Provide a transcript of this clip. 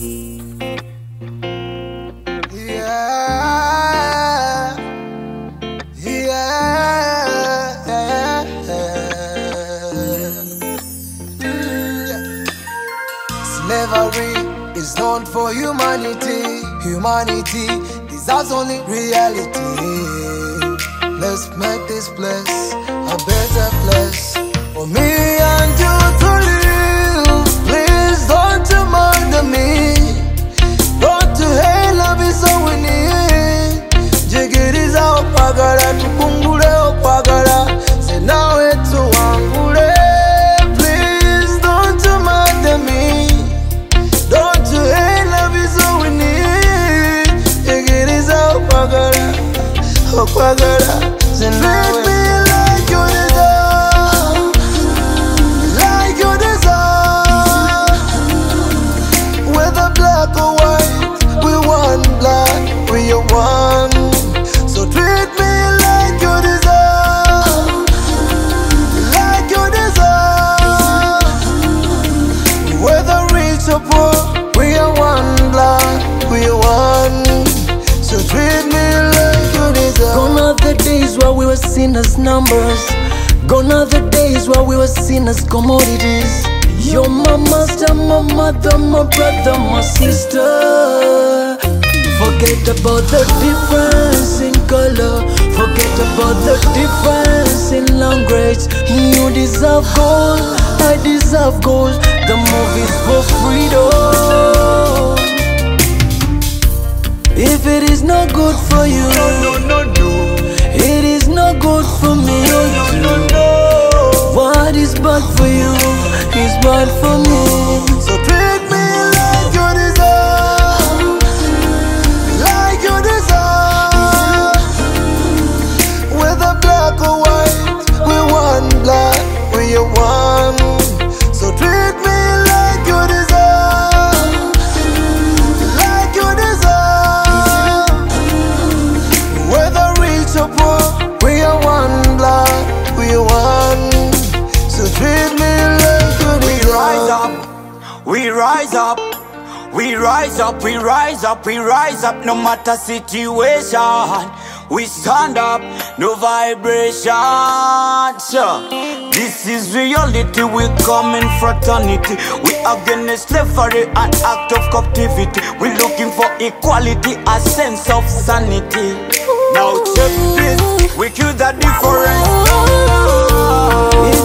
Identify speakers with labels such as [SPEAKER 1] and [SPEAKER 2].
[SPEAKER 1] Yeah, yeah, Slavery is known for humanity. Humanity deserves only reality. Let's make this place a better place for me and you to live. Please don't you murder me. Don't you hate, love is all we need. Jigiriza opagara, tupungule opagara. Say now it's wangule. Please don't you murder me. Don't you hate, love is all we need. Jigiriza opagara, opagara. Say now it's like you deserve, like you deserve. Whether black or white, we one blood, we are one. So treat me like you deserve, like you deserve. Whether rich or poor, we are one blood, we are one. So treat me like you deserve.
[SPEAKER 2] Gone are the days where we were seen as numbers. Gone are the days where we were seen as commodities. You're my master, my mother, my brother, my sister. Forget about the difference in color. Forget about the difference in language. You deserve gold, I deserve gold. The movies for freedom. If it is not good for you, it is not good for me. What is bad for you is bad for me.
[SPEAKER 1] So treat me like you deserve, like you deserve. Whether black or white, we one blood, we are one. So treat me like you deserve, like you deserve. Whether rich or poor, we are one blood, we are one. So treat me like you deserve.
[SPEAKER 3] We rise up, we rise up, we rise up, we rise up, no matter situation. We stand up, no vibration. Sure. This is reality, we come in fraternity. We against slavery, an act of captivity. We looking for equality, a sense of sanity. Now check this, we kill the difference.